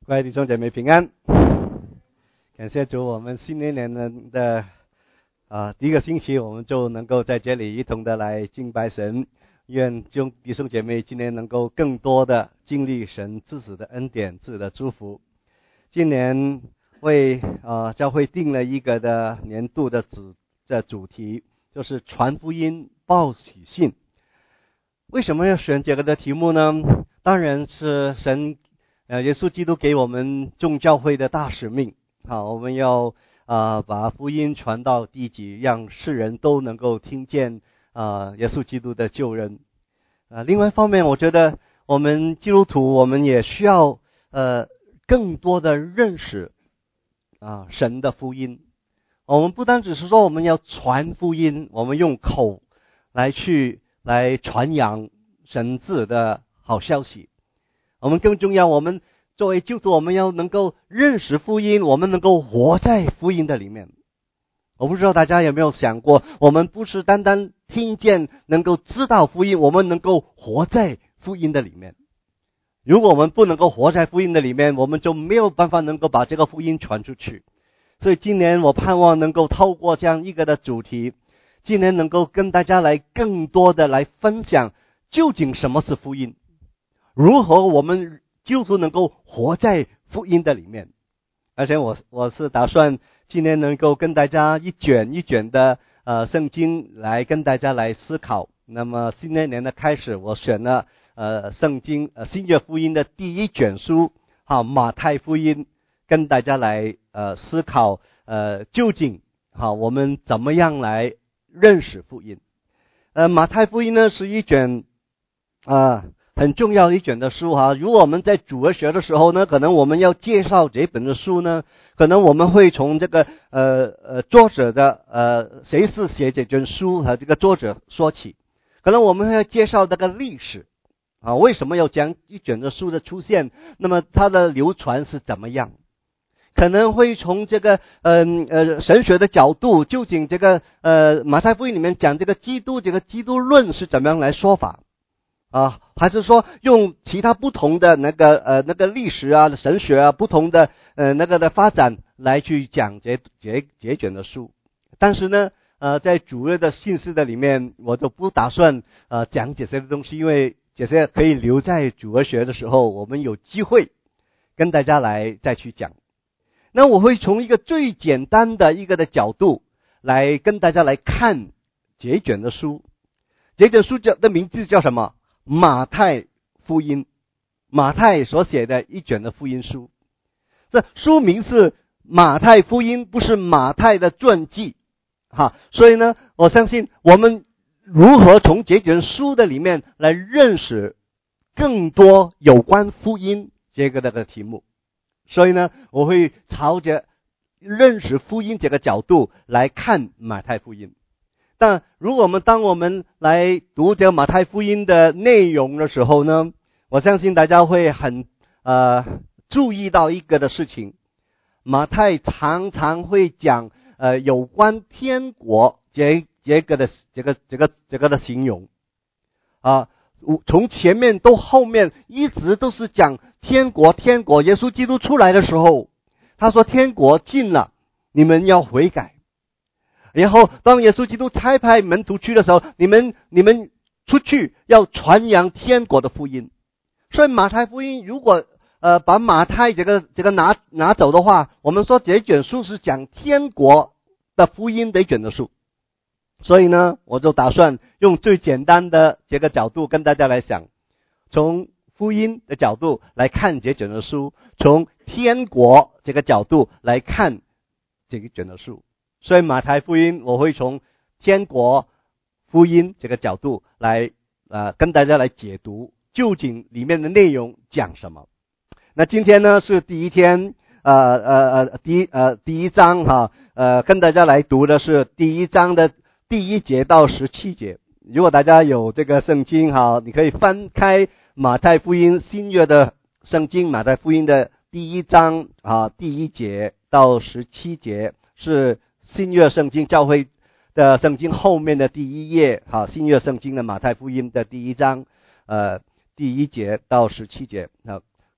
各位弟兄姐妹平安，感谢主，我们新年的第一个星期，我们就能够在这里一同的来敬拜神。愿弟兄姐妹今年能够更多的经历神自己的恩典、自己的祝福。今年为教会定了一个的年度的主题，就是传福音、报喜信。为什么要选这个的题目呢？当然是神耶稣基督给我们众教会的大使命。好，我们要把福音传到地极，让世人都能够听见耶稣基督的救恩。另外一方面，我觉得我们基督徒我们也需要更多的认识神的福音。我们不单只是说我们要传福音，我们用口来传扬神子的好消息。我们更重要，我们作为基督徒，我们要能够认识福音，我们能够活在福音的里面。我不知道大家有没有想过，我们不是单单听见能够知道福音，我们能够活在福音的里面。如果我们不能够活在福音的里面，我们就没有办法能够把这个福音传出去。所以今年我盼望能够透过这样一个的主题，今年能够跟大家来更多的来分享究竟什么是福音，如何我们基督徒能够活在福音的里面。而且我是打算今年能够跟大家一卷一卷的圣经来跟大家来思考。那么新的一年的开始，我选了圣经新约福音的第一卷书马太福音，跟大家来思考究竟我们怎么样来认识福音。马太福音呢是一卷很重要的一卷的书如果我们在主日学的时候呢，可能我们要介绍这本的书呢，可能我们会从这个作者的谁是写这卷书和这个作者说起。可能我们会介绍这个历史为什么有这样一卷的书的出现，那么它的流传是怎么样。可能会从这个神学的角度，究竟这个马太福音里面讲这个基督论是怎么样来说法还是说用其他不同的那个历史神学不同的那个的发展来去讲这卷的书。但是呢在主日的信息的里面，我就不打算讲这些的东西，因为这些可以留在主日学的时候，我们有机会跟大家来再去讲。那我会从一个最简单的一个的角度来跟大家来看这卷的书。这卷书的名字叫什么？马太福音。马太所写的一卷的福音书。这书名是马太福音，不是马太的传记所以呢，我相信我们如何从这卷书的里面来认识更多有关福音这个的题目。所以呢，我会朝着认识福音这个角度来看马太福音。但如果当我们来读这个马太福音的内容的时候呢，我相信大家会很注意到一个的事情。马太常常会讲有关天国这个的形容从前面到后面一直都是讲天国。耶稣基督出来的时候，他说天国近了，你们要悔改。然后当耶稣基督差派门徒去的时候，你们出去要传扬天国的福音。所以马太福音如果把马太这个拿走的话，我们说这卷书是讲天国的福音的一卷的书。所以呢，我就打算用最简单的这个角度跟大家来想，从福音的角度来看这卷的书，从天国这个角度来看这个卷的书。所以马太福音我会从天国福音这个角度来跟大家来解读究竟里面的内容讲什么。那今天呢是第一天第一章跟大家来读的是第一章的第1节到17节。如果大家有这个圣经你可以翻开马太福音新约的圣经，马太福音的第1章第1节到17节是新约圣经教会的圣经后面的第1页新约圣经的马太福音的第1章第1节到17节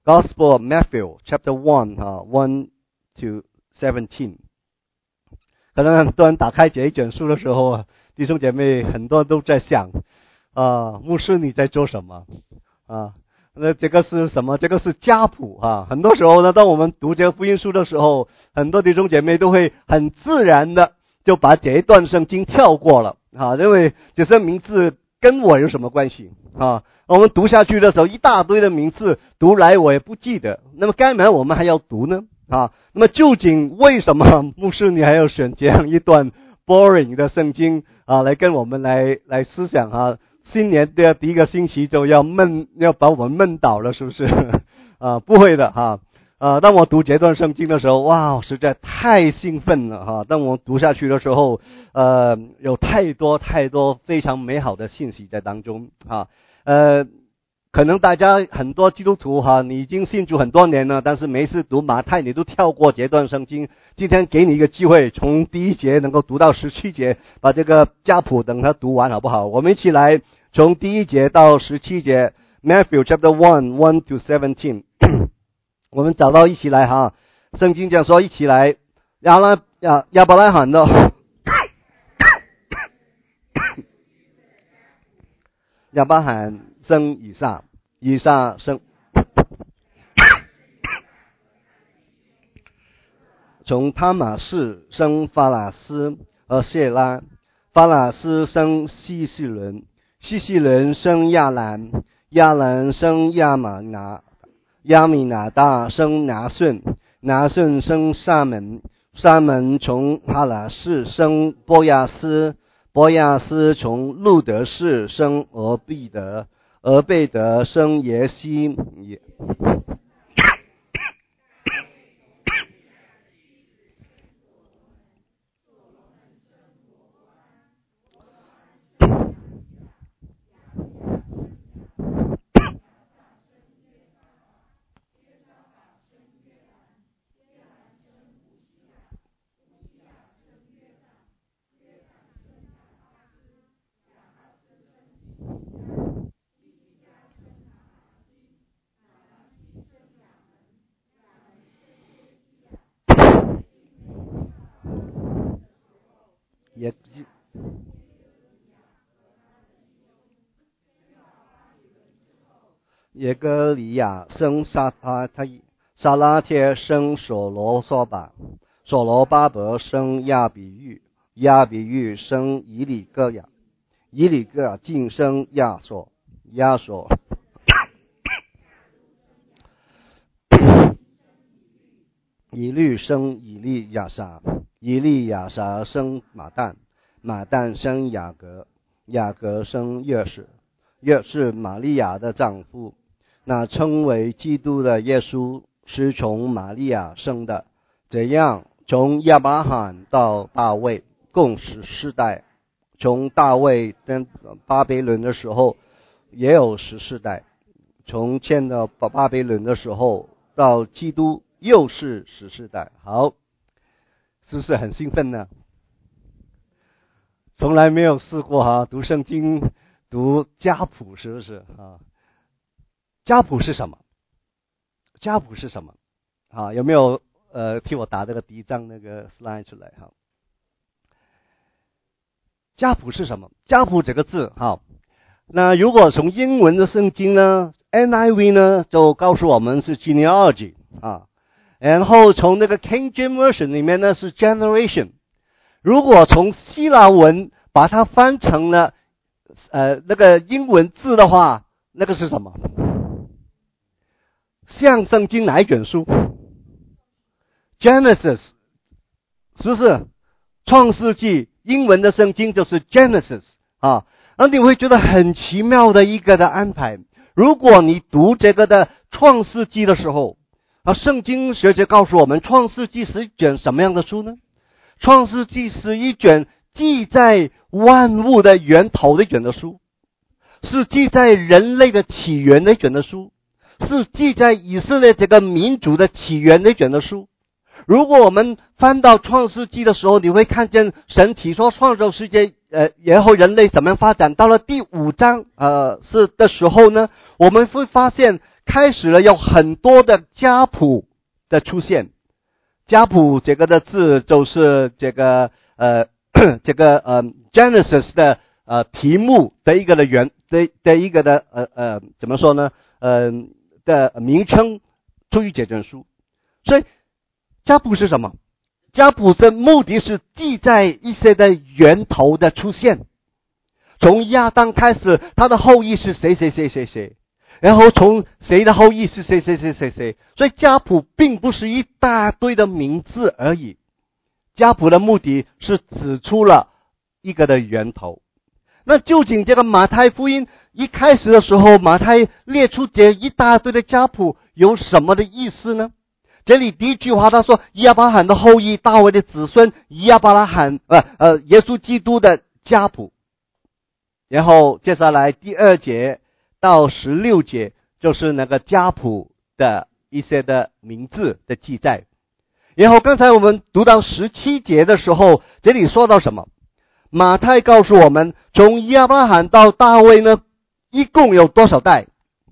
Gospel of Matthew chapter 1 to 17。可能很多人打开这一卷书的时候，弟兄姐妹很多都在想，牧师你在做什么？那这个是什么？这个是家谱很多时候呢，当我们读这个福音书的时候，很多弟兄姐妹都会很自然的就把这一段圣经跳过了因为这些名字跟我有什么关系我们读下去的时候，一大堆的名字读来我也不记得，那么干嘛我们还要读呢？那么究竟为什么牧师你还要选这样一段 boring 的圣经来跟我们来思想新年的第一个星期就要把我们闷倒了，是不是？不会的当我读这段圣经的时候，哇，实在太兴奋了当我读下去的时候，有太多非常美好的信息在当中可能大家很多基督徒你已经信主很多年了，但是每一次读马太你都跳过这段圣经。今天给你一个机会，从第一节能够读到17节，把这个家谱等它读完好不好？我们一起来从第一节到17节 Matthew chapter 1 to 17我们找到一起来圣经讲说一起来亚伯拉罕的亚伯拉罕生以撒，以撒生从他玛士生法拉斯和谢拉，法拉斯生希西伦，希西伦生亚兰，亚兰生亚米拿大生拿顺，拿顺生沙门，沙门从哈拉士生波亚斯，波亚斯从路德士生俄贝德，俄贝德生耶西，耶哥里亚生撒拉帖生所罗索巴，所罗巴伯生亚比喻，亚比喻生以利哥亚，以利哥亚竟生亚索，亚索以律生以利亚撒，以利亚撒生马旦，马旦生雅各，雅各生约士，约士玛利亚的丈夫。那称为基督的耶稣是从玛利亚生的，这样从亚伯拉罕到大卫共14代，从大卫跟巴比伦的时候也有14代，从建了巴比伦的时候到基督又是14代。好，是不是很兴奋呢？从来没有试过读圣经读家谱，是不是家谱是什么？家谱是什么？有没有替我打这个第一张那个 slide 出来家谱是什么？家谱这个字那如果从英文的圣经呢 NIV 呢就告诉我们是 genealogy 然后从那个 King James Version 里面呢是 generation。如果从希腊文把它翻成了那个英文字的话，那个是什么？像圣经哪一卷书 Genesis 是不是？创世纪英文的圣经就是 Genesis 那你会觉得很奇妙的一个的安排。如果你读这个的创世纪的时候圣经学者告诉我们，创世纪是一卷什么样的书呢？创世纪是一卷记载万物的源头的一卷的书，是记载人类的起源的一卷的书，是记载以色列这个民族的起源的一卷的书。如果我们翻到创世纪的时候，你会看见神起说创造世界然后人类怎么样发展。到了第5章的时候呢，我们会发现开始了有很多的家谱的出现。家谱这个的字就是这个Genesis 的题目的一个的一个的怎么说呢？的名称，出于解证书。所以家谱是什么？家谱的目的是记载一些的源头的出现，从亚当开始，他的后裔是谁谁谁谁谁，然后从谁的后裔是谁谁谁谁谁。所以家谱并不是一大堆的名字而已，家谱的目的是指出了一个的源头。那究竟这个马太福音一开始的时候，马太列出这一大堆的家谱有什么的意思呢？这里第一句话他说亚伯拉罕的后裔，大卫的子孙，亚伯拉罕耶稣基督的家谱。然后接下来第2节到16节就是那个家谱的一些的名字的记载。然后刚才我们读到17节的时候，这里说到什么？马太告诉我们，从亚伯拉罕到大卫呢，一共有多少代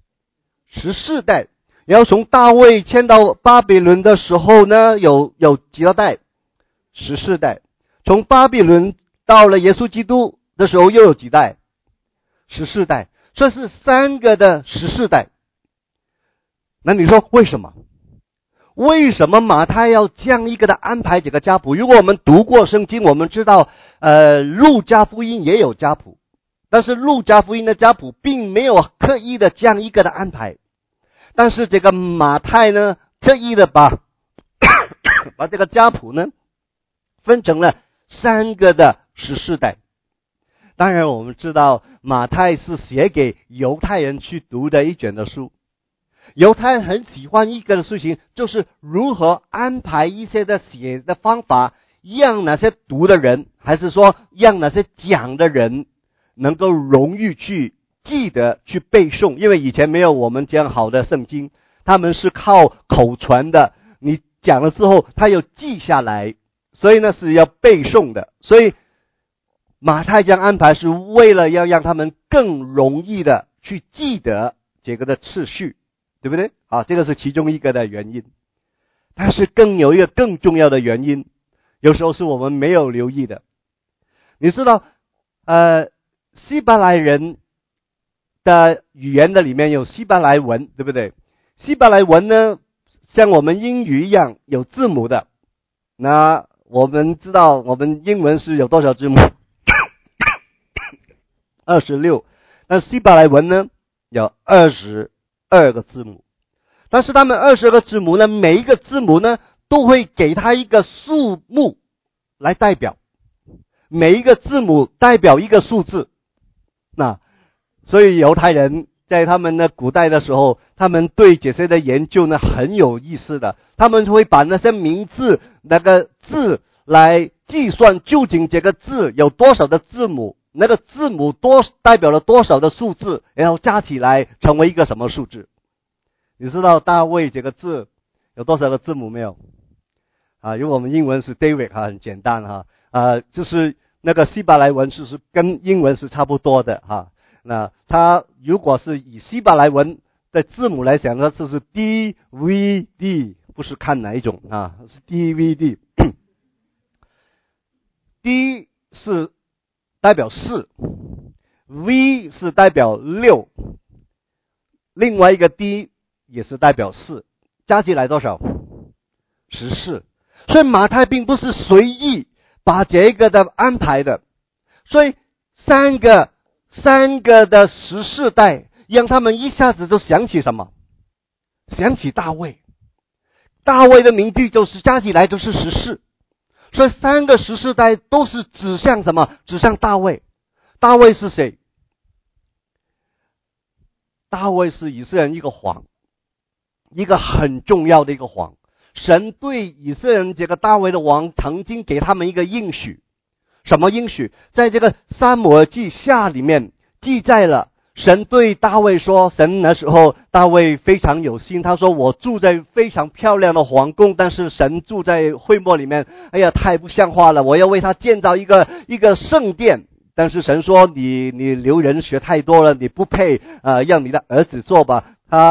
？14代。然后从大卫迁到巴比伦的时候呢，有几多代？14代。从巴比伦到了耶稣基督的时候又有几代？14代。这是3个的14代。那你说为什么？为什么马太要这样一个的安排这个家谱？如果我们读过圣经，我们知道路加福音也有家谱，但是路加福音的家谱并没有刻意的这样一个的安排。但是这个马太呢，特意的把这个家谱呢分成了3个的14代。当然我们知道马太是写给犹太人去读的一卷的书，犹太人很喜欢一个的事情，就是如何安排一些的写的方法，让那些读的人，还是说让那些讲的人能够容易去记得去背诵。因为以前没有我们这样好的圣经，他们是靠口传的，你讲了之后他又记下来，所以呢是要背诵的。所以马太这样安排是为了要让他们更容易的去记得这个的次序，对不对？这个是其中一个的原因。但是有一个更重要的原因，有时候是我们没有留意的。你知道希伯来人的语言的里面有希伯来文，对不对？希伯来文呢，像我们英语一样有字母的。那我们知道我们英文是有多少字母？26。那希伯来文呢有22个字母。但是他们22个字母呢，每一个字母呢都会给它一个数目来代表，每一个字母代表一个数字。那所以犹太人在他们的古代的时候，他们对这些的研究呢很有意思的，他们会把那些名字那个字来计算究竟这个字有多少的字母，那个字母代表了多少的数字，然后加起来成为一个什么数字。你知道大卫这个字有多少个字母没有？如果我们英文是 David 很简单就是那个希伯来文是跟英文是差不多的那它如果是以希伯来文的字母来讲呢，这是 DVD， 不是看哪一种是 DVD。 D 是代表4， V 是代表6，另外一个 D 也是代表4，加起来多少？14。所以马太并不是随意把这个的安排的，所以三个的14代让他们一下子就想起什么？想起大卫。大卫的名句就是加起来就是14，所以3个14代都是指向什么？指向大卫。大卫是谁？大卫是以色列人一个皇，一个很重要的一个皇。神对以色列人这个大卫的王曾经给他们一个应许。什么应许？在这个撒母耳记下里面记载了，神对大卫说，神那时候大卫非常有心，他说我住在非常漂亮的皇宫，但是神住在会幕里面，太不像话了，我要为他建造一个圣殿。但是神说你流人学太多了，你不配让你的儿子做吧。他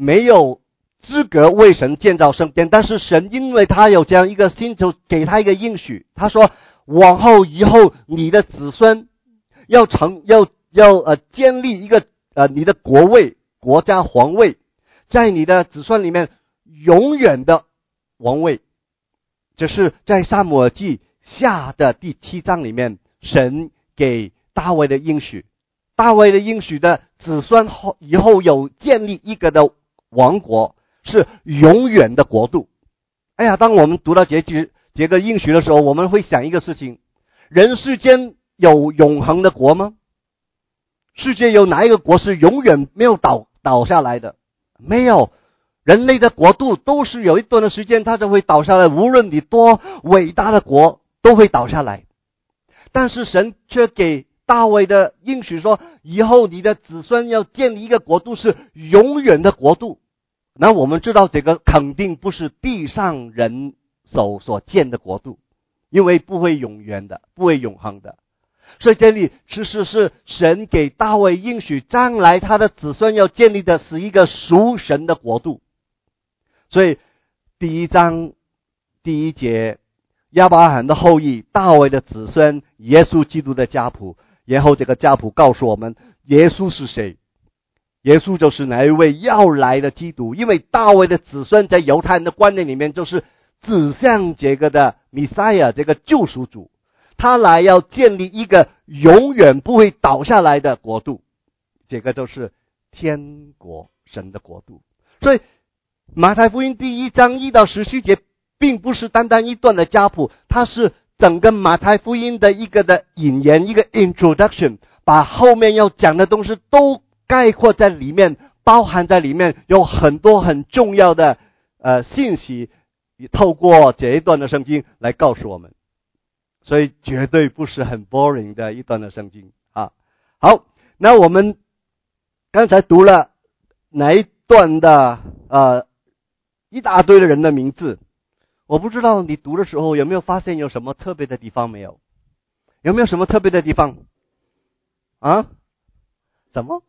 没有资格为神建造圣殿，但是神因为他有这样一个心，就给他一个应许，他说往后以后你的子孙要建立一个你的国位，国家皇位，在你的子孙里面永远的王位。这是在撒母耳记下的第7章里面，神给大卫的应许。大卫的应许的子孙以后有建立一个的王国，是永远的国度。哎呀，当我们读到这个应许的时候，我们会想一个事情：人世间有永恒的国吗？世界有哪一个国是永远没有倒下来的？没有。人类的国度都是有一段的时间它就会倒下来，无论你多伟大的国都会倒下来。但是神却给大卫的应许说，以后你的子孙要建立一个国度是永远的国度。那我们知道这个肯定不是地上人手所建的国度，因为不会永远的，不会永恒的。所以这里其实是神给大卫应许，将来他的子孙要建立的是一个属神的国度。所以第1章第1节，亚伯拉罕的后裔，大卫的子孙，耶稣基督的家谱。然后这个家谱告诉我们耶稣是谁。耶稣就是哪一位要来的基督，因为大卫的子孙在犹太人的观念里面就是指向这个的弥赛亚，这个救赎主，他来要建立一个永远不会倒下来的国度，这个就是天国，神的国度。所以马太福音第1章1到17节并不是单单一段的家谱，它是整个马太福音的一个的引言，一个 introduction， 把后面要讲的东西都概括在里面，包含在里面，有很多很重要的信息透过这一段的圣经来告诉我们，所以绝对不是很 boring 的一段的圣经啊。好，那我们刚才读了哪一段的一大堆的人的名字，我不知道你读的时候有没有发现有什么特别的地方没有？有没有什么特别的地方？啊？什么？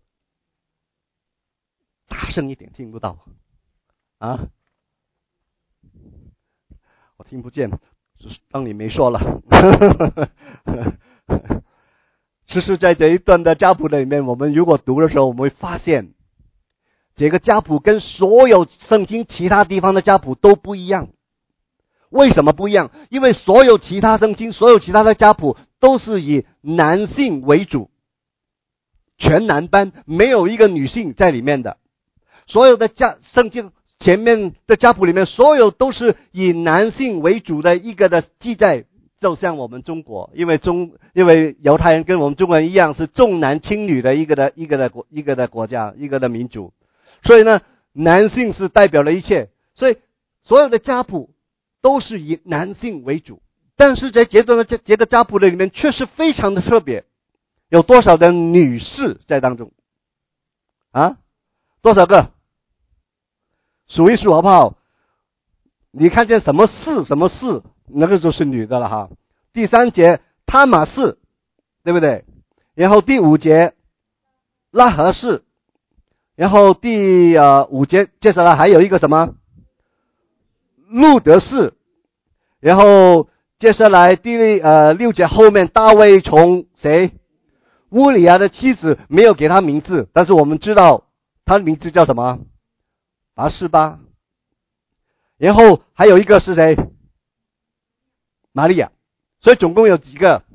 大声一点，听不到啊？我听不见，当你没说了。其实在这一段的家谱里面，我们如果读的时候，我们会发现这个家谱跟所有圣经其他地方的家谱都不一样。为什么不一样？因为所有其他圣经，所有其他的家谱都是以男性为主，全男班，没有一个女性在里面的。所有的圣经前面的家谱里面，所有都是以男性为主的一个的记载，就像我们中国，因为犹太人跟我们中国人一样，是重男轻女的一个的国家，一个的民族，所以呢，男性是代表了一切，所以所有的家谱都是以男性为主。但是在这个家谱的里面却是非常的特别，有多少的女士在当中啊？多少个？数一数好不好？你看见什么氏什么氏，那个就是女的了哈。第3节他玛氏，对不对？然后第5节拉合氏，然后第5节接下来还有一个什么路德氏，然后接下来第6节后面大卫从谁？乌里亚的妻子，没有给他名字，但是我们知道他的名字叫什么？拔示巴。然后还有一个是谁？玛利亚。所以总共有几个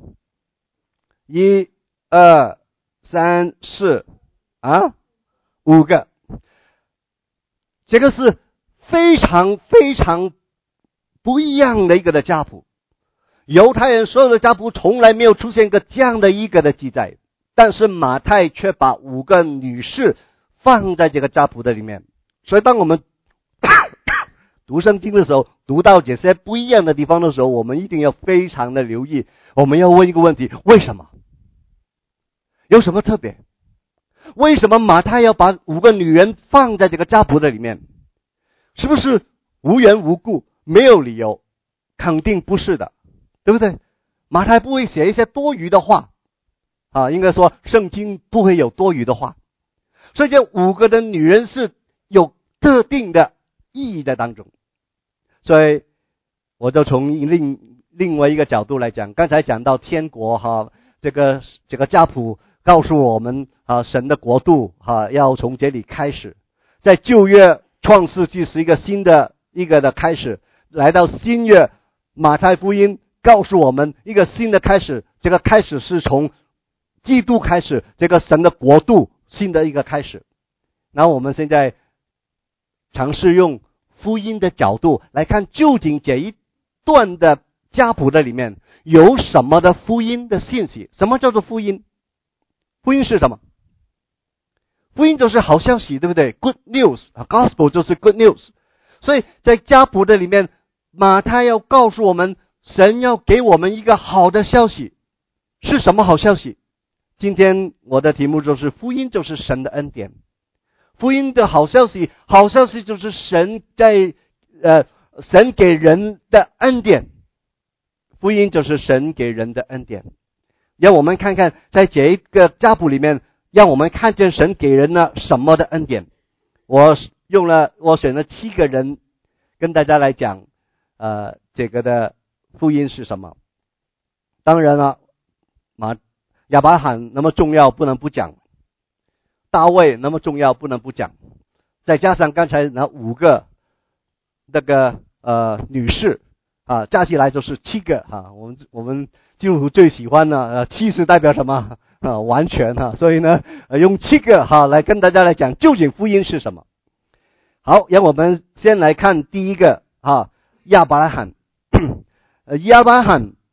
？1、2、3、4啊，5个。这个是非常非常不一样的一个的家谱。犹太人所有的家谱从来没有出现过这样的一个的记载，但是马太却把5个女士放在这个家谱的里面。所以当我们读圣经的时候，读到这些不一样的地方的时候，我们一定要非常的留意，我们要问一个问题：为什么？有什么特别？为什么马太要把5个女人放在这个家谱的里面？是不是无缘无故，没有理由？肯定不是的，对不对？马太不会写一些多余的话啊，应该说圣经不会有多余的话。所以这5个的女人是有特定的意义在当中。所以我就从另外一个角度来讲，刚才讲到天国这个家谱告诉我们神的国度要从这里开始。在旧约创世纪是一个新的开始，来到新约马太福音告诉我们一个新的开始，这个开始是从基督开始，这个神的国度新的一个开始。然后我们现在尝试用福音的角度来看，究竟这一段的家谱的里面有什么的福音的信息？什么叫做福音？福音是什么？福音就是好消息，对不对？ Good news， Gospel 就是 Good news。 所以在家谱的里面，马太要告诉我们，神要给我们一个好的消息。是什么好消息？今天我的题目就是福音就是神的恩典。福音的好消息，好消息就是神给人的恩典。福音就是神给人的恩典。让我们看看在这一个家谱里面，让我们看见神给人了什么的恩典。我选了7个人跟大家来讲这个的福音是什么。当然了，亚伯拉罕那么重要不能不讲，大卫那么重要不能不讲，再加上刚才那5个那个女士加起来就是7个我们基督徒最喜欢的7是代表什么完全所以呢用7个来跟大家来讲究竟福音是什么。好，让我们先来看第一个亚伯拉罕。亚伯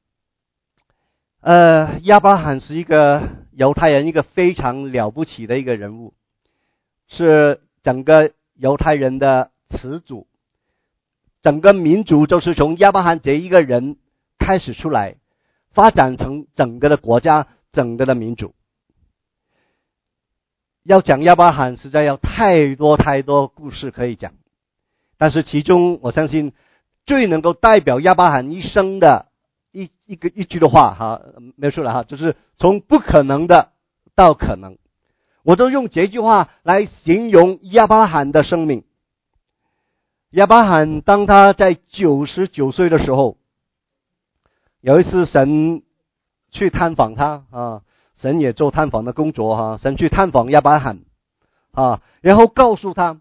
拉罕是一个犹太人，一个非常了不起的一个人物，是整个犹太人的始祖。整个民族就是从亚伯拉罕这一个人开始出来，发展成整个的国家，整个的民族。要讲亚伯拉罕实在有太多故事可以讲，但是其中我相信最能够代表亚伯拉罕一生的一句的话没有错了就是从不可能的到可能。我就用这句话来形容亚伯拉罕的生命。亚伯拉罕当他在99岁的时候，有一次神去探访他神也做探访的工作神去探访亚伯拉罕然后告诉他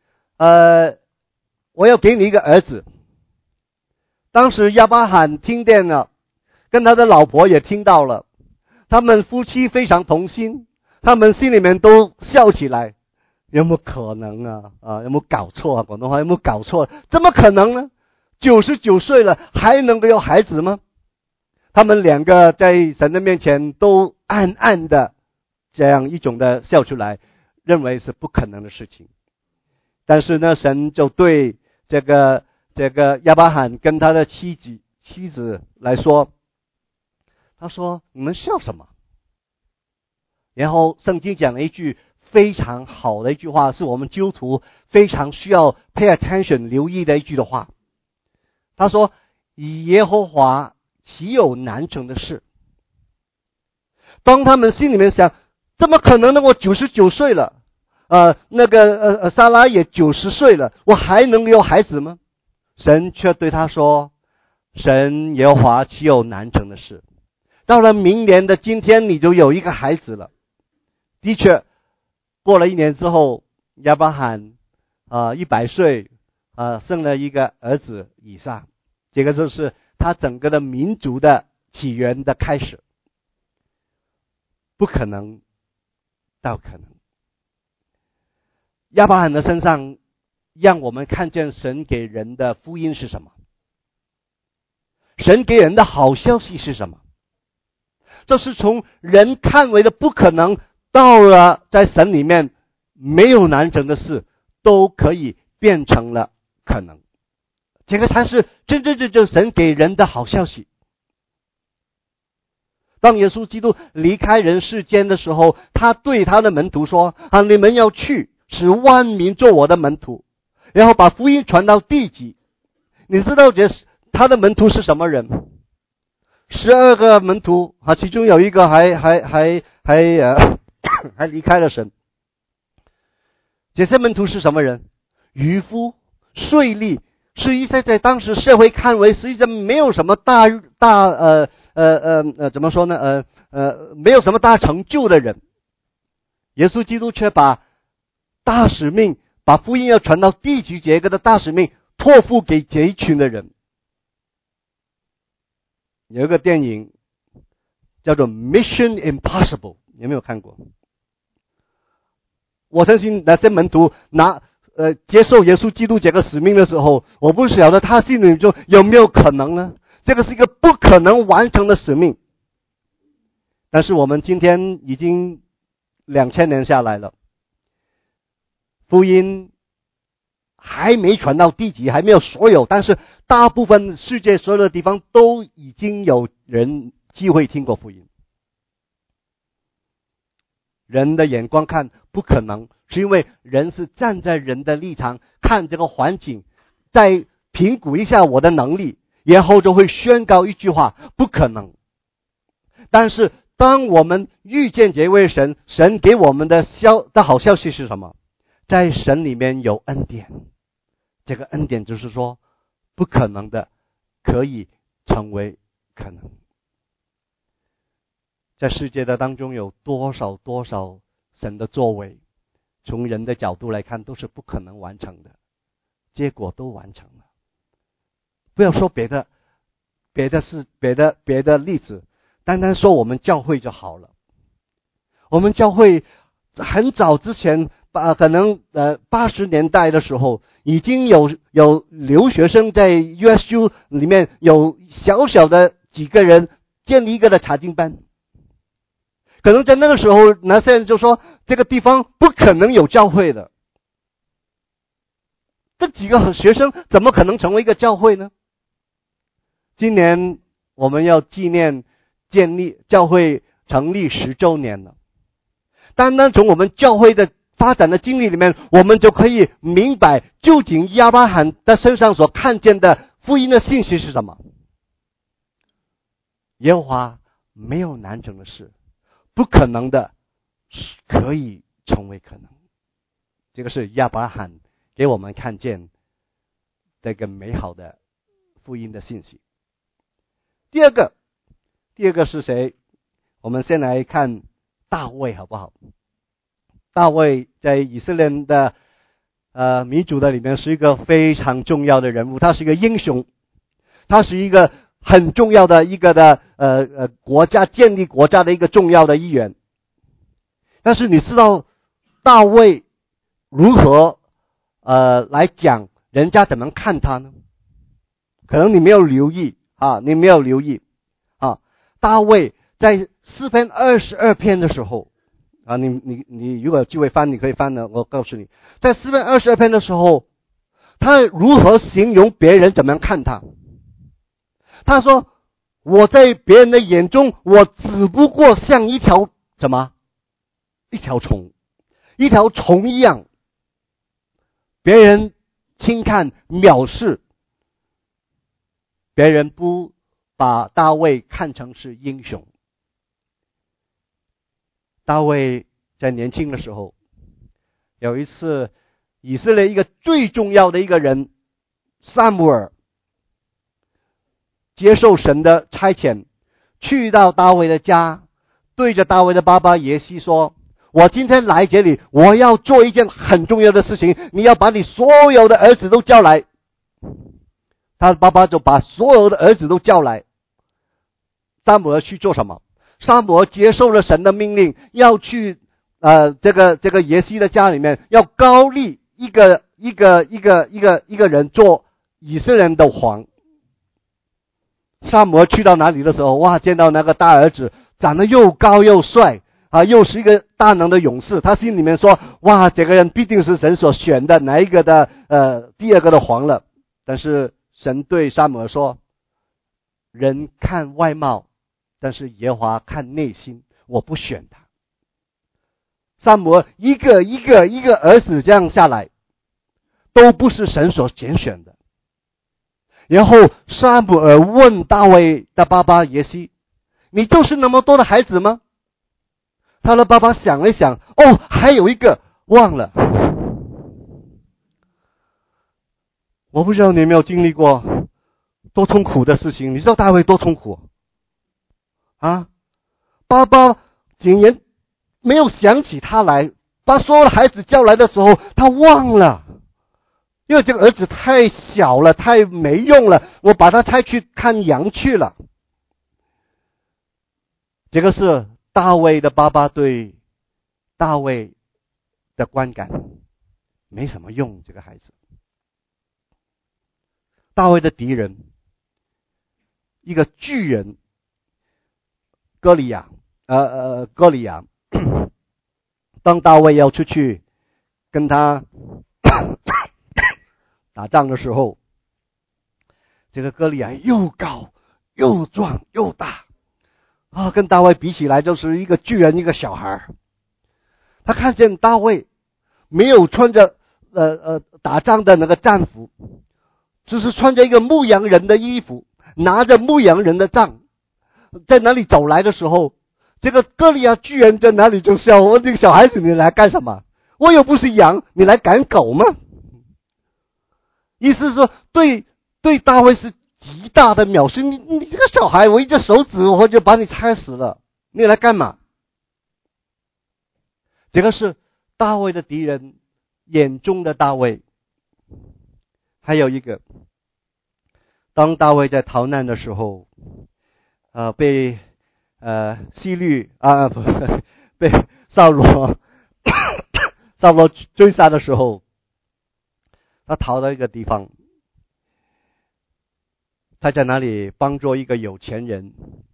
我要给你一个儿子。当时亚伯拉罕听见了，跟他的老婆也听到了，他们夫妻非常同心，他们心里面都笑起来。有没有可能有没有搞错广东话有没有搞错？怎么可能呢？99岁了还能够有孩子吗？他们2个在神的面前都暗暗的这样一种的笑出来，认为是不可能的事情。但是呢，神就对这个亚伯拉罕跟他的妻子来说，他说你们笑什么？然后圣经讲了一句非常好的一句话，是我们基督徒非常需要 pay attention 留意的一句的话。他说以耶和华岂有难成的事？当他们心里面想，怎么可能呢？我99岁了撒拉也90岁了，我还能有孩子吗？神却对他说，神耶和华岂有难成的事？到了明年的今天，你就有一个孩子了。的确，过了1年之后，亚伯拉罕100岁生了一个儿子以撒。这个就是他整个的民族的起源的开始。不可能到可能。亚伯拉罕的身上让我们看见神给人的福音是什么，神给人的好消息是什么。这是从人看为的不可能，到了在神里面没有难成的事都可以变成了可能。这个才是真正神给人的好消息。当耶稣基督离开人世间的时候，他对他的门徒说你们要去使万民做我的门徒，然后把福音传到地极。你知道他的门徒是什么人？12个门徒其中有一个还离开了神。 这些门徒是什么人？渔夫、税吏，是一些在当时社会看为实际上没有什么怎么说呢？没有什么大成就的人。耶稣基督却把大使命，把福音要传到地极这个的大使命托付给这一群的人。有一个电影叫做 Mission Impossible， 有没有看过？我相信那些门徒接受耶稣基督这个使命的时候，我不晓得他心里中有没有可能呢？这个是一个不可能完成的使命。但是我们今天已经2000年下来了，福音还没传到地极，还没有所有，但是大部分世界所有的地方都已经有人机会听过福音。人的眼光看不可能，是因为人是站在人的立场看这个环境，再评估一下我的能力，然后就会宣告一句话：不可能。但是当我们遇见这位神，神给我们的好消息是什么？在神里面有恩典，这个恩典就是说，不可能的可以成为可能。在世界的当中有多少神的作为，从人的角度来看都是不可能完成的，结果都完成了。不要说别的例子，单单说我们教会就好了。我们教会很早之前，可能80年代的时候，已经有留学生在 USU 里面有小小的几个人建立一个的查经班。可能在那个时候，那些人就说这个地方不可能有教会的，这几个学生怎么可能成为一个教会呢？今年我们要纪念建立教会成立10周年了。单单从我们教会的发展的经历里面，我们就可以明白究竟亚伯拉罕的身上所看见的福音的信息是什么。耶和华没有难成的事，不可能的可以成为可能。这个是亚伯拉罕给我们看见这个美好的福音的信息。第二个是谁？我们先来看大卫好不好？大卫在以色列的民族的里面是一个非常重要的人物，他是一个英雄，他是一个很重要的一个的国家建立国家的一个重要的一员。但是你知道大卫如何来讲人家怎么看他呢？可能你没有留意啊，大卫在诗篇22篇的时候啊，你如果有机会翻，你可以翻的。我告诉你，在诗篇22篇的时候，他如何形容别人怎么样看他？他说：“我在别人的眼中，我只不过像一条什么？一条虫一样，别人轻看藐视，别人不把大卫看成是英雄。”大卫在年轻的时候，有一次以色列一个最重要的一个人撒母耳接受神的差遣，去到大卫的家，对着大卫的爸爸耶西说：“我今天来这里，我要做一件很重要的事情，你要把你所有的儿子都叫来。”他的爸爸就把所有的儿子都叫来。撒母耳去做什么？撒母耳接受了神的命令，要去这个耶西的家里面，要高立一个人做以色列人的王。撒母耳去到哪里的时候，哇，见到那个大儿子长得又高又帅啊，又是一个大能的勇士，他心里面说：哇，这个人必定是神所选的哪一个的第二个的王了。但是神对撒母耳说：人看外貌，但是耶和华看内心，我不选他。撒母耳一个儿子这样下来，都不是神所拣选的。然后撒母耳问大卫的爸爸耶西：你就是那么多的孩子吗？他的爸爸想了想，哦，还有一个忘了。 我不知道你有没有经历过多痛苦的事情。你知道大卫多痛苦啊？爸爸竟然没有想起他来，把所有的孩子叫来的时候，他忘了，因为这个儿子太小了，太没用了，我把他拆去看羊去了。这个是大卫的爸爸对大卫的观感，没什么用，这个孩子。大卫的敌人，一个巨人歌利亚，当大卫要出去跟他打仗的时候，这个歌利亚又高又壮又大啊，跟大卫比起来就是一个巨人一个小孩。他看见大卫没有穿着打仗的那个战服，只是穿着一个牧羊人的衣服，拿着牧羊人的杖，在哪里走来的时候，这个歌利亚巨人在哪里就笑，我这个小孩子你来干什么？我又不是羊，你来赶狗吗？意思是说对大卫是极大的藐视，你这个小孩，我一只手指我就把你拆死了，你来干嘛？这个是大卫的敌人眼中的大卫。还有一个，当大卫在逃难的时候，被希律被扫罗追杀的时候，他逃到一个地方，他在哪里帮助一个有钱人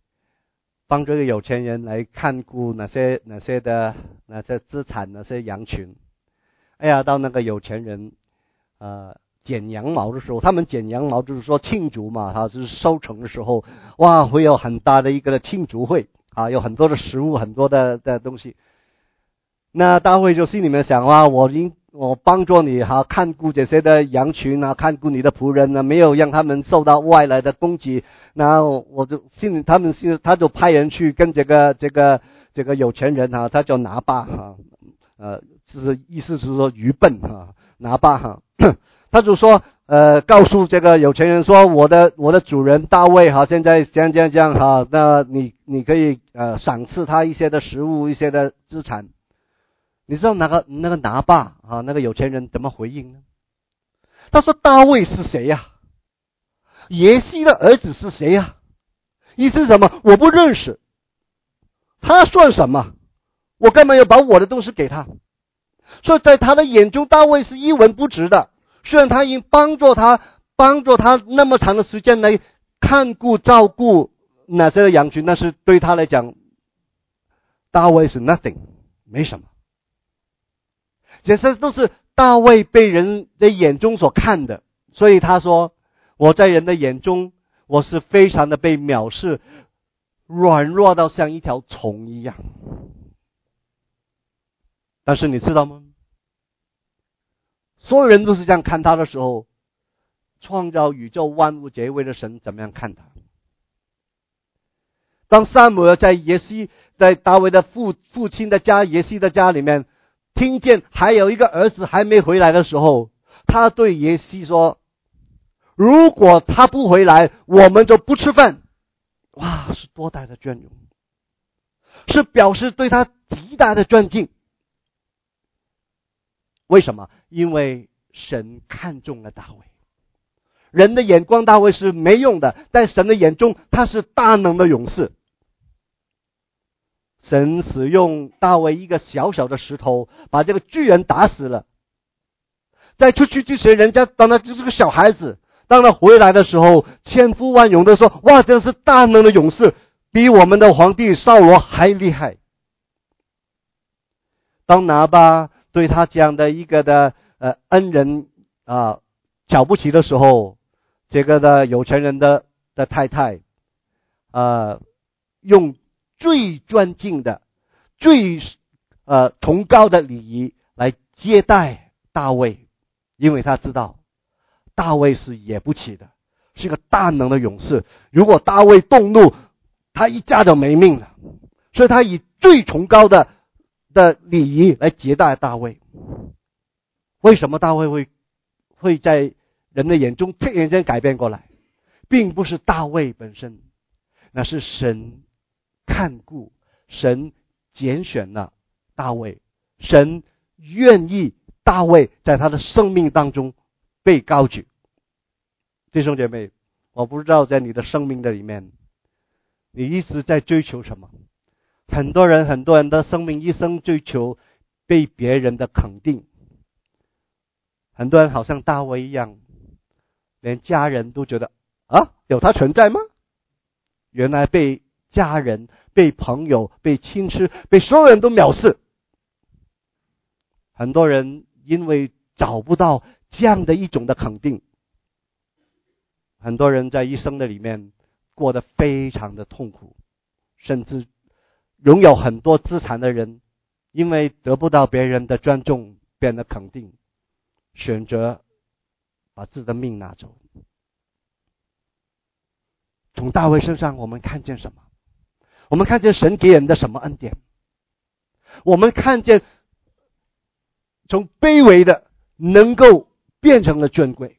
来看顾那些资产，那些羊群。哎呀，到那个有钱人剪羊毛的时候，他们剪羊毛就是说庆祝嘛，就是收成的时候，哇，会有很大的一个庆祝会啊，有很多的食物，很多的东西。那大卫就心里面想，哇，我帮助你看顾这些的羊群啊，看顾你的仆人啊，没有让他们受到外来的攻击。那我就他就派人去跟这个有钱人他叫拿巴就是意思是说愚笨拿巴他就说告诉这个有钱人说，我的主人大卫现在这样那你可以赏赐他一些的食物，一些的资产。你知道那个拿巴那个有钱人怎么回应呢？他说大卫是谁呀？耶西的儿子是谁呀？意思是什么？我不认识，他算什么？我干嘛要把我的东西给他？所以在他的眼中，大卫是一文不值的。虽然他已经帮助他那么长的时间来看顾照顾那些羊群，但是对他来讲，大卫是 nothing， 没什么。这些都是大卫被人的眼中所看的，所以他说，我在人的眼中，我是非常的被藐视，软弱到像一条虫一样。但是你知道吗？所有人都是这样看他的时候，创造宇宙万物结位的神怎么样看他？当撒母耳在大卫的父亲的家耶西的家里面，听见还有一个儿子还没回来的时候，他对耶西说，如果他不回来，我们就不吃饭。哇，是多大的隽永，是表示对他极大的尊敬。为什么？因为神看中了大卫。人的眼光大卫是没用的，在神的眼中他是大能的勇士。神使用大卫一个小小的石头把这个巨人打死了。在出去之前，人家当他就是个小孩子，当他回来的时候，千呼万涌的说，哇，这是大能的勇士，比我们的皇帝扫罗还厉害。当拿巴对他这样的一个的恩人瞧不起的时候，这个的有钱人的太太用最尊敬的最崇高的礼仪来接待大卫，因为他知道大卫是惹不起的，是个大能的勇士，如果大卫动怒，他一家就没命了。所以他以最崇高的礼仪来接待大卫。为什么大卫会在人的眼中突然间改变过来，并不是大卫本身，那是神看顾，神拣选了大卫，神愿意大卫在他的生命当中被高举。弟兄姐妹，我不知道在你的生命的里面，你一直在追求什么？很多人的生命一生追求被别人的肯定，很多人好像大卫一样，连家人都觉得有他存在吗？原来被家人、被朋友、被亲戚、被所有人都藐视。很多人因为找不到这样的一种的肯定，很多人在一生的里面过得非常的痛苦，甚至拥有很多资产的人，因为得不到别人的尊重、别人的肯定，选择把自己的命拿走。从大卫身上我们看见什么？我们看见神给人的什么恩典？我们看见从卑微的能够变成了尊贵。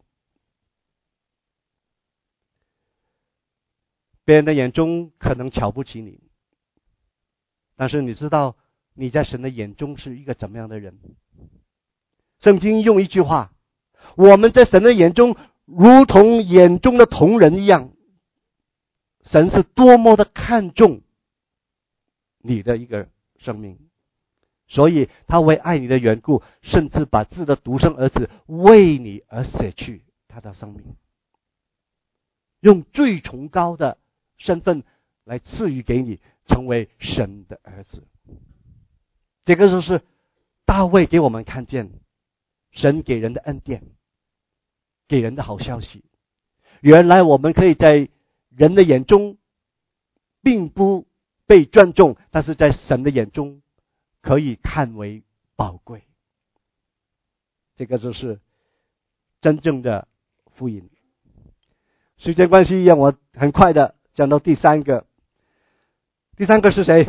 别人的眼中可能瞧不起你，但是你知道你在神的眼中是一个怎么样的人？圣经用一句话，我们在神的眼中如同眼中的瞳人一样，神是多么的看重你的一个生命，所以他为爱你的缘故，甚至把自己的独生儿子为你而舍去他的生命，用最崇高的身份来赐予给你，成为神的儿子。这个就是大卫给我们看见神给人的恩典，给人的好消息。原来我们可以在人的眼中并不被尊重，但是在神的眼中可以看为宝贵。这个就是真正的福音。时间关系让我很快的讲到第三个。第三个是谁？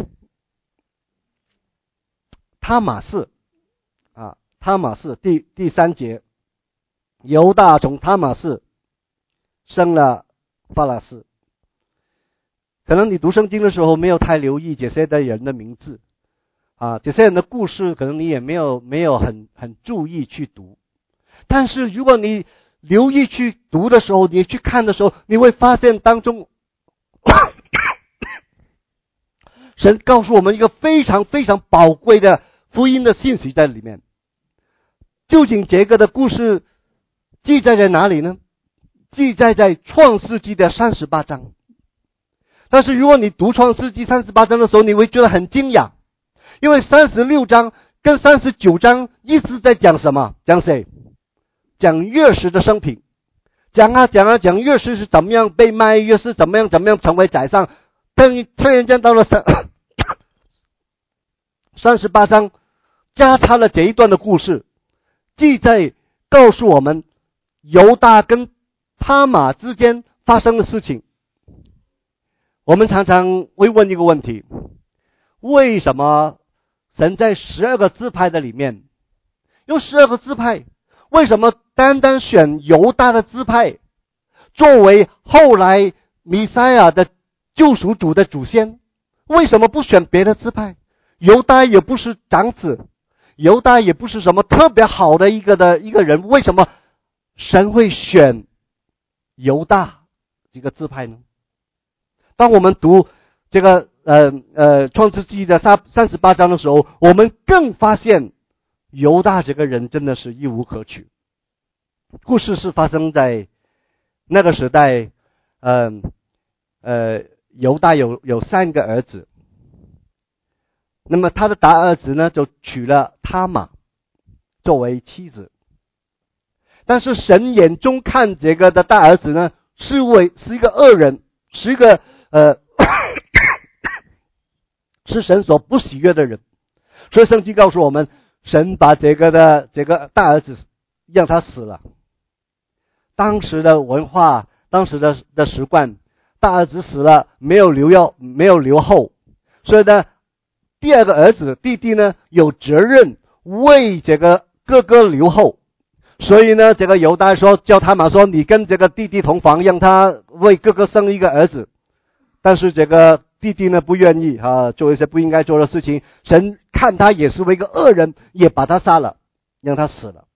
他玛士他玛士第三节，犹大从他玛士生了法拉士。可能你读圣经的时候没有太留意这些的人的名字这些人的故事，可能你也没有很注意去读。但是如果你留意去读的时候，你去看的时候，你会发现当中神告诉我们一个非常非常宝贵的福音的信息在里面。究竟这个的故事记载在哪里呢？记载在创世纪的38章。但是如果你读创世纪38章的时候，你会觉得很惊讶，因为36章跟39章一直在讲什么？讲谁？讲约瑟的生平。讲约瑟是怎么样被卖，约瑟怎么样成为宰相。突然间到了38章加插了这一段的故事，记载告诉我们犹大跟他玛之间发生的事情。我们常常会问一个问题，为什么神在12个支派的里面有12个支派，为什么单单选犹大的支派作为后来弥赛亚的救赎主的祖先？为什么不选别的支派？犹大也不是长子，犹大也不是什么特别好的一个人，为什么神会选犹大这个支派呢？当我们读这个创世纪的38章的时候，我们更发现犹大这个人真的是一无可取。故事是发生在那个时代，犹大有3个儿子，那么他的大儿子呢就娶了他玛作为妻子，但是神眼中看这个的大儿子呢是一个恶人，是一个是神所不喜悦的人。所以圣经告诉我们，神把这个大儿子让他死了。当时的文化，当时的习惯，大儿子死了没有留后，所以呢第二个儿子弟弟呢有责任为这个哥哥留后。 所以呢，这个犹大说叫他玛说，你跟这个弟弟同房，让他为哥哥生一个儿子。但是这个弟弟呢不愿意做一些不应该做的事情，神看他也是为一个恶人，也把他杀了，让他死了。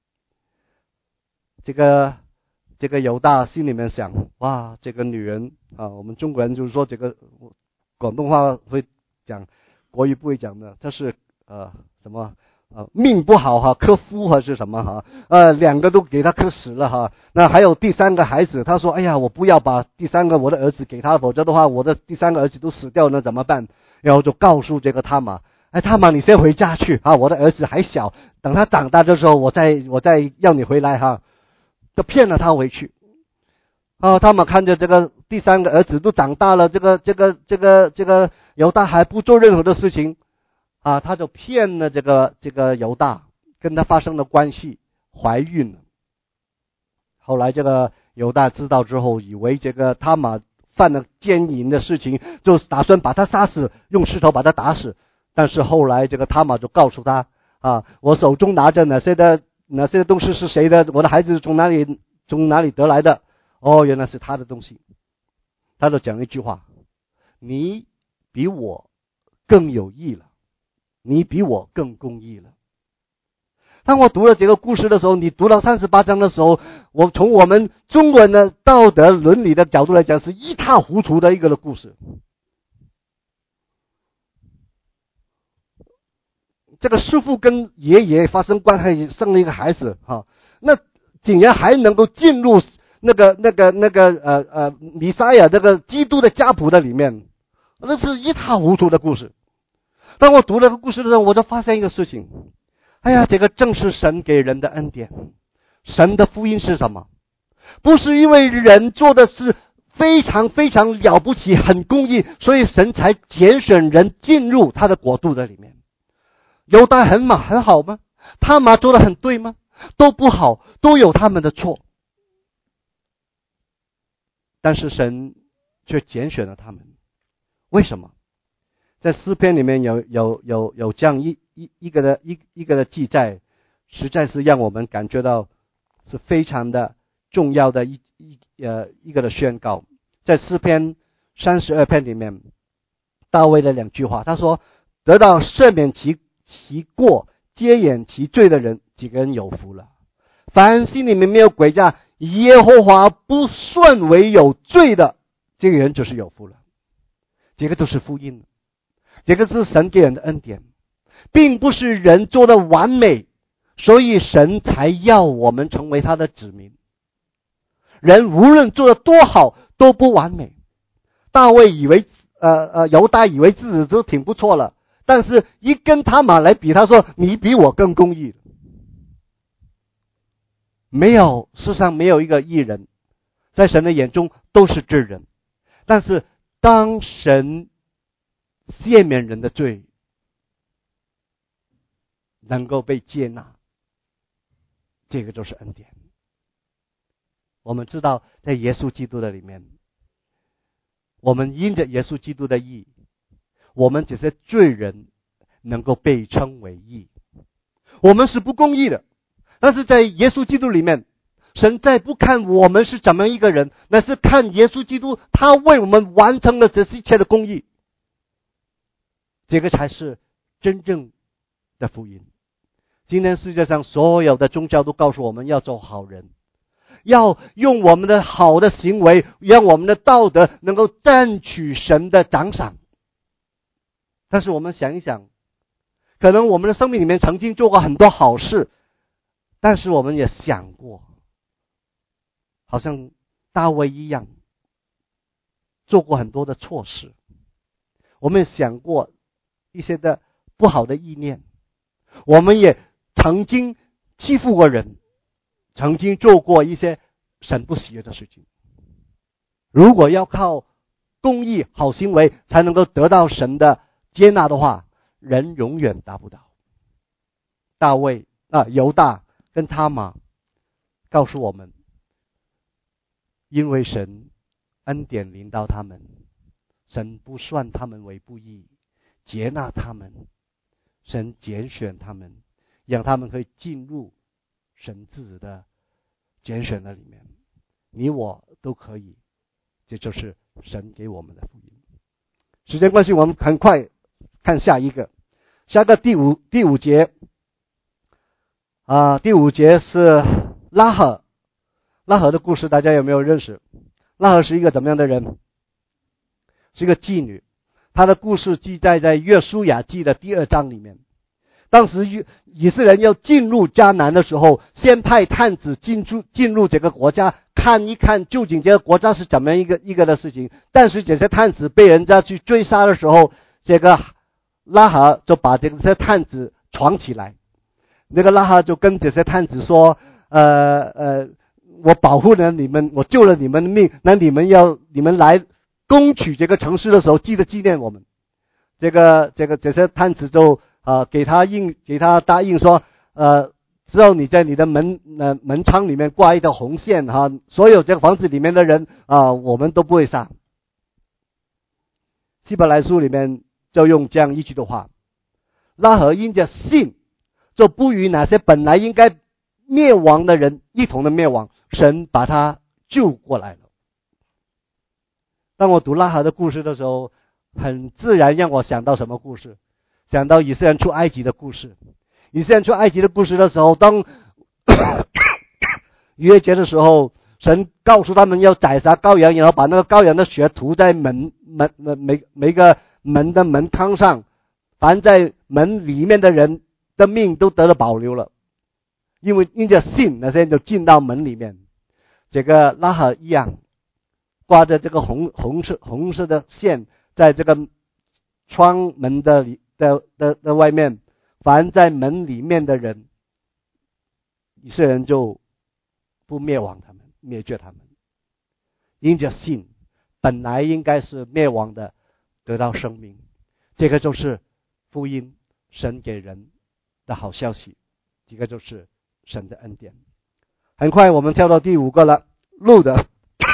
这个犹大心里面想，哇，这个女人我们中国人就是说这个广东话会讲，国语不会讲的，这是什么命不好克夫还是什么两个都给他克死了那还有第三个孩子，他说哎呀，我不要把第三个我的儿子给他，否则的话我的第三个儿子都死掉了怎么办？然后就告诉这个他玛，他玛你先回家去我的儿子还小，等他长大的时候我再让你回来就骗了他回去。他玛看着这个第三个儿子都长大了，这个犹大还不做任何的事情他就骗了这个犹大，跟他发生了关系，怀孕了。后来这个犹大知道之后，以为这个他玛犯了奸淫的事情，就打算把他杀死，用石头把他打死。但是后来这个他玛就告诉他我手中拿着哪些东西是谁的，我的孩子从哪里得来的？原来是他的东西。他就讲一句话，你比我更有义了，你比我更公义了。当我读了这个故事的时候，你读到38章的时候，我从我们中国人的道德伦理的角度来讲，是一塌糊涂的一个的故事。这个师父跟爷爷发生关系，生了一个孩子那竟然还能够进入那个弥赛亚这个基督的家谱的里面，那是一塌糊涂的故事。当我读这个故事的时候，我就发现一个事情，这个正是神给人的恩典。神的福音是什么？不是因为人做的是非常非常了不起很公义，所以神才拣选人进入他的国度的里面。犹大很好吗？他玛做的很对吗？都不好，都有他们的错。但是神却拣选了他们，为什么？在诗篇里面有这样一个的记载，实在是让我们感觉到是非常的重要的一个的宣告。在诗篇32篇里面，大卫的2句话，他说：得到赦免其过，接掩其罪的人，几个人有福了。凡心里面没有诡诈，耶和华不算为有罪的，这个人就是有福了。这个都是福音，这个是神给人的恩典，并不是人做的完美，所以神才要我们成为他的子民。人无论做的多好都不完美。大卫犹大以为自己都挺不错了，但是一跟他玛来比，他说你比我更公义。世上没有一个义人，在神的眼中都是罪人。但是当神赦免人的罪，能够被接纳，这个就是恩典。我们知道在耶稣基督的里面，我们因着耶稣基督的义，我们这些罪人能够被称为义。我们是不公义的，但是在耶稣基督里面，神再不看我们是怎么一个人，乃是看耶稣基督，他为我们完成了这一切的公义。这个才是真正的福音。今天世界上所有的宗教都告诉我们要做好人，要用我们的好的行为，让我们的道德能够占取神的奖赏。但是我们想一想，可能我们的生命里面曾经做过很多好事，但是我们也想过，好像大卫一样做过很多的错事。我们也想过一些的不好的意念，我们也曾经欺负过人，曾经做过一些神不喜悦的事情。如果要靠公义好行为才能够得到神的接纳的话，人永远达不到。犹大跟他玛告诉我们，因为神恩典临到他们，神不算他们为不义，接纳他们，神拣选他们，让他们可以进入神自己的拣选的里面，你我都可以，这就是神给我们的福音。时间关系，我们很快看下一个第五节第五节是拉合的故事，大家有没有认识？拉合是一个怎么样的人？是一个妓女，她的故事记载在约书亚记的第2章里面。当时以色列人要进入迦南的时候，先派探子进入这个国家，看一看究竟这个国家是怎么样一个的事情。但是这些探子被人家去追杀的时候，这个拉合就把这些探子藏起来。那个拉合就跟这些探子说，我保护了你们，我救了你们的命，那你们来攻取这个城市的时候，记得纪念我们。这些探子就给他答应说，只要你在你的门窗里面挂一条红线所有这个房子里面的人我们都不会杀。希伯来书里面就用这样一句的话，拉合因着信，就不与那些本来应该灭亡的人一同的灭亡，神把他救过来了。当我读拉合的故事的时候，很自然让我想到什么故事？想到以色列人出埃及的故事。以色列人出埃及的故事的时候，当逾越节的时候，神告诉他们要宰杀羔羊，然后把那个羔羊的血涂在每个门的门框上，凡在门里面的人的命都得了保留了，因着信，那些人就进到门里面。这个拉合一样，挂着这个红色的线，在这个窗门的外面，凡在门里面的人，以色列人就不灭亡他们，灭绝他们。因着信，本来应该是灭亡的，得到生命。这个就是福音，神给人的好消息。这个就是神的恩典。很快我们跳到第5个了，路德。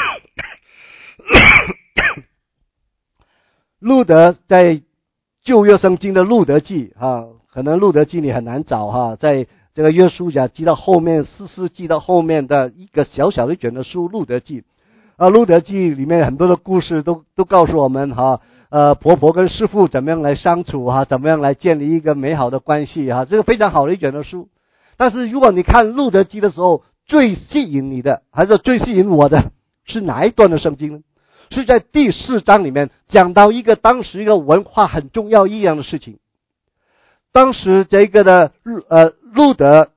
路德在旧约圣经的路德记可能路德记你很难找在这个约书亚记到后面士师记到后面的一个小小的一卷的书路德记路德记里面很多的故事都告诉我们婆婆跟师父怎么样来相处怎么样来建立一个美好的关系这个非常好的一卷的书。但是如果你看路德记的时候，最吸引你的还是最吸引我的是哪一段的圣经呢？是在第4章里面讲到当时一个文化很重要一样的事情。当时这个的路德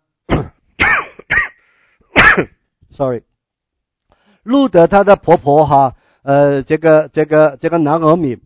sorry 路德她的婆婆这个拿俄米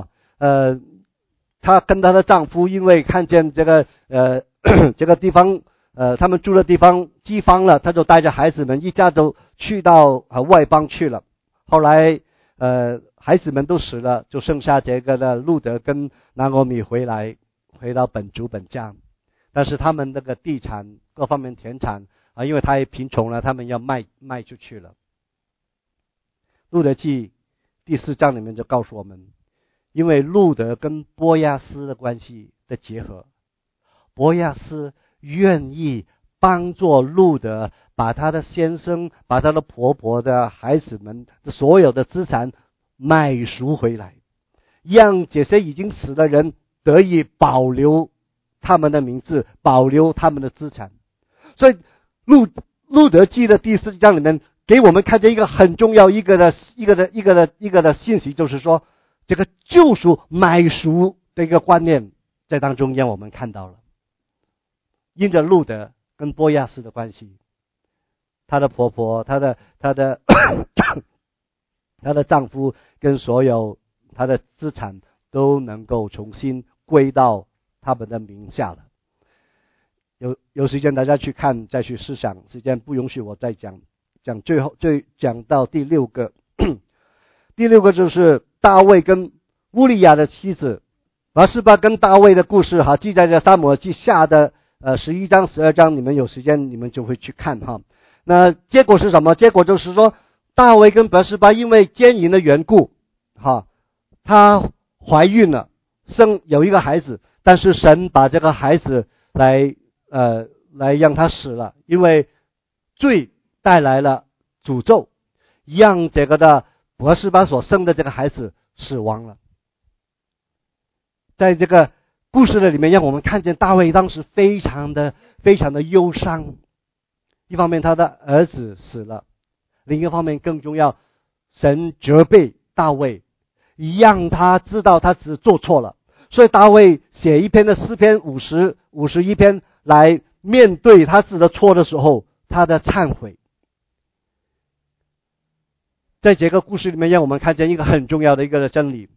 她跟她的丈夫因为看见这个地方他们住的地方饥荒了，她就带着孩子们一家都去到外邦去了。后来孩子们都死了，就剩下这个的路德跟拿俄米回到本族本家。但是他们那个地产各方面田产因为太贫穷了，他们要卖出去了。路德记第4章里面就告诉我们，因为路德跟波亚斯的关系的结合，波亚斯愿意帮助路德把他的先生把他的婆婆的孩子们所有的资产买赎回来，让这些已经死的人得以保留他们的名字，保留他们的资产。所以路德记的第4章里面给我们看见一个很重要一个的信息，就是说这个救赎买赎的一个观念在当中让我们看到了。因着路德跟波亚斯的关系，她的婆婆她的丈夫跟所有她的资产都能够重新归到他们的名下了。有时间大家去看，再去思想，时间不允许我再讲讲到第6个。第6个就是大卫跟乌利亚的妻子拔示巴跟大卫的故事记载在撒母耳记下的11章12章，你们有时间你们就会去看那结果是什么？结果就是说大卫跟拔示巴因为奸淫的缘故她怀孕了，有一个孩子，但是神把这个孩子来让他死了，因为罪带来了诅咒，让这个的伯示巴所生的这个孩子死亡了。在这个故事的里面，让我们看见大卫当时非常的忧伤。一方面他的儿子死了，另一方面更重要，神责备大卫，让他知道他只做错了。所以大卫写一篇的诗篇51篇来面对他自己的错的时候，他的忏悔。在这个故事里面，让我们看见一个很重要的一个真理：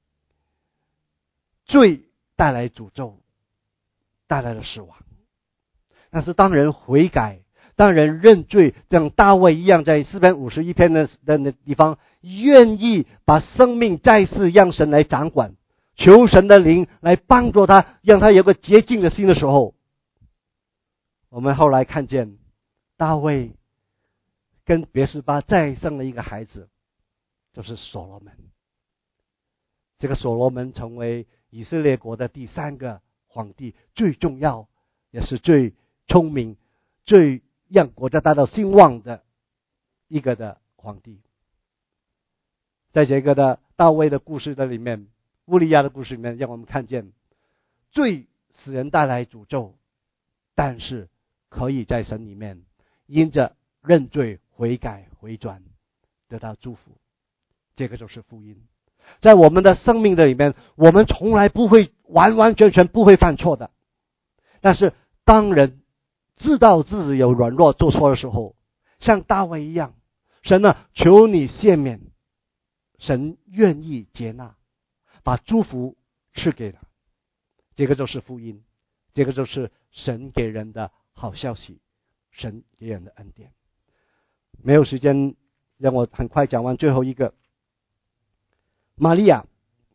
罪带来诅咒，带来了死亡。但是当人悔改，当人认罪，像大卫一样，在诗篇51篇的地方，愿意把生命再次让神来掌管，求神的灵来帮助他，让他有个洁净的心的时候，我们后来看见大卫跟别是巴再生了一个孩子，就是所罗门。这个所罗门成为以色列国的第3个皇帝，最重要也是最聪明、最让国家达到兴旺的一个的皇帝。在这个的大卫的故事的里面，乌利亚的故事里面，让我们看见罪使人带来诅咒，但是可以在神里面因着认罪悔改回转得到祝福。这个就是福音。在我们的生命的里面，我们从来不会完全不会犯错的，但是当人知道自己有软弱做错的时候，像大卫一样，神啊，求你赦免，神愿意接纳，把祝福赐给他。这个就是福音，这个就是神给人的好消息，神给人的恩典。没有时间，让我很快讲完最后一个。玛利亚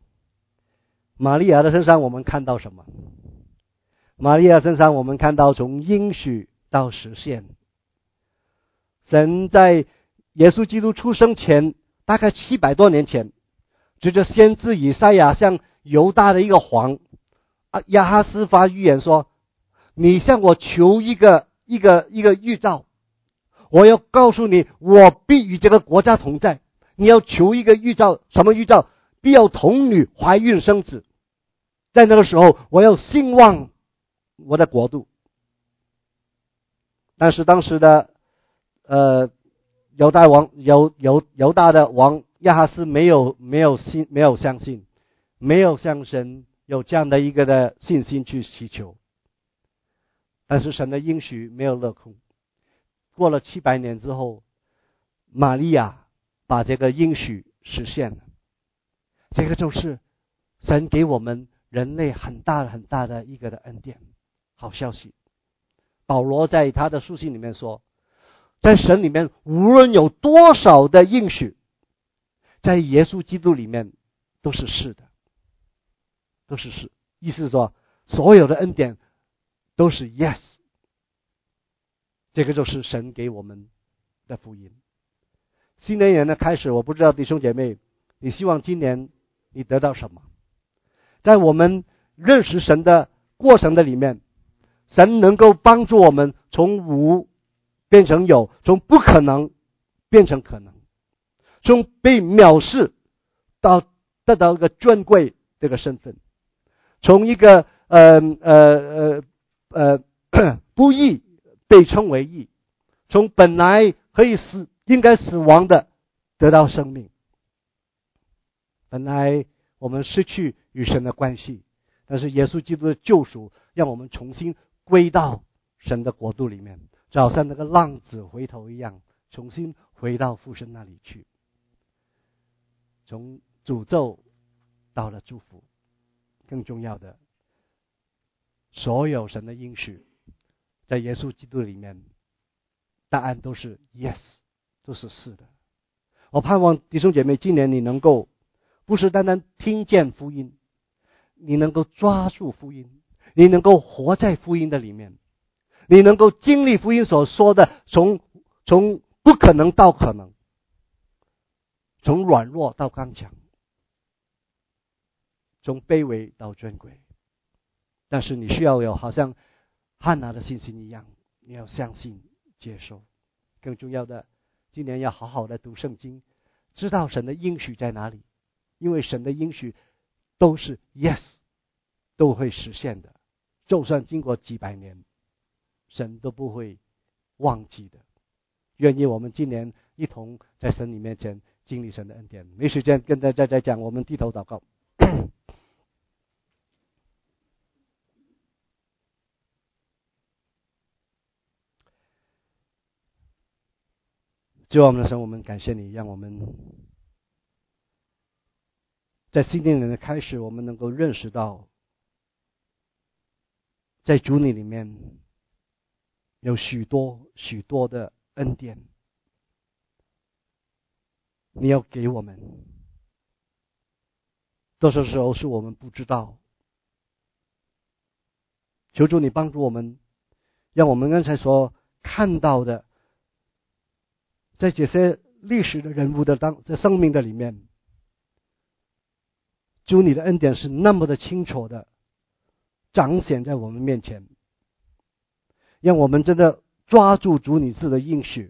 的身上我们看到什么？玛利亚身上我们看到从应许到实现。神在耶稣基督出生前大概700多年前，藉着先知以赛亚向犹大的一个王亚哈斯发预言说，你向我求一个预兆，我要告诉你，我必与这个国家同在。你要求一个预兆，什么预兆？必要童女怀孕生子，在那个时候我要兴旺我的国度。但是当时的犹大的王亚哈斯没有相信，没有向神有这样的一个的信心去祈求。但是神的应许没有落空，过了700年之后，玛利亚把这个应许实现了。这个就是神给我们人类很大的一个的恩典，好消息。保罗在他的书信里面说，在神里面无论有多少的应许，在耶稣基督里面都是是的，都是是。意思是说，所有的恩典都是 yes。 这个就是神给我们的福音。新的一年的开始，我不知道弟兄姐妹，你希望今年你得到什么？在我们认识神的过程的里面，神能够帮助我们从无变成有，从不可能变成可能，从被藐视到得到一个尊贵这个身份，从一个不义被称为义，从本来可以应该死亡的得到生命。本来我们失去与神的关系，但是耶稣基督的救赎让我们重新归到神的国度里面，就好像那个浪子回头一样，重新回到父神那里去，从诅咒到了祝福。更重要的，所有神的应许在耶稣基督里面，答案都是 yes， 都是是的。我盼望弟兄姐妹今年你能够不是单单听见福音，你能够抓住福音，你能够活在福音的里面，你能够经历福音所说的从不可能到可能，从软弱到刚强，从卑微到尊贵。但是你需要有好像汉娜的信心一样，你要相信接受。 更重要的，今年要好好的读圣经，知道神的应许在哪里，因为神的应许都是 yes， 都会实现的，就算经过几百年，神都不会忘记的。愿意我们今年一同在神你面前经历神的恩典。没时间跟大家再讲，我们低头祷告。主啊，我们的神，我们感谢你，让我们在新年的开始，我们能够认识到，在主你里面有许多许多的恩典，你要给我们。多少时候是我们不知道，求主你帮助我们，让我们刚才所看到的，在这些历史的人物的在生命的里面，主你的恩典是那么的清楚的彰显在我们面前，让我们真的抓住主你自的应许，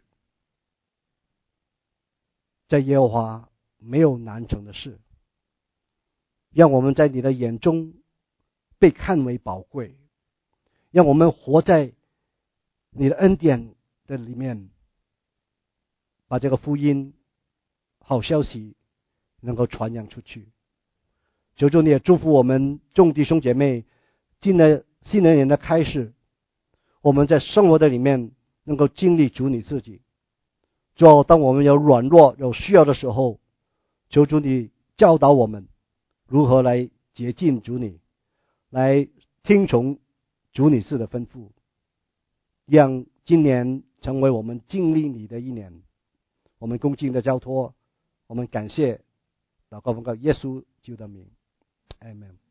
在耶和华没有难成的事，让我们在你的眼中被看为宝贵，让我们活在你的恩典的里面，把这个福音好消息能够传扬出去。求主你也祝福我们众弟兄姐妹，进了新的年的开始，我们在生活的里面能够经历主你自己。主，当我们有软弱有需要的时候，求主你教导我们如何来接近主你，来听从主你自的吩咐，让今年成为我们经历你的一年。我们恭敬的交托，我们感谢祷告奉告耶稣基督的名，阿们。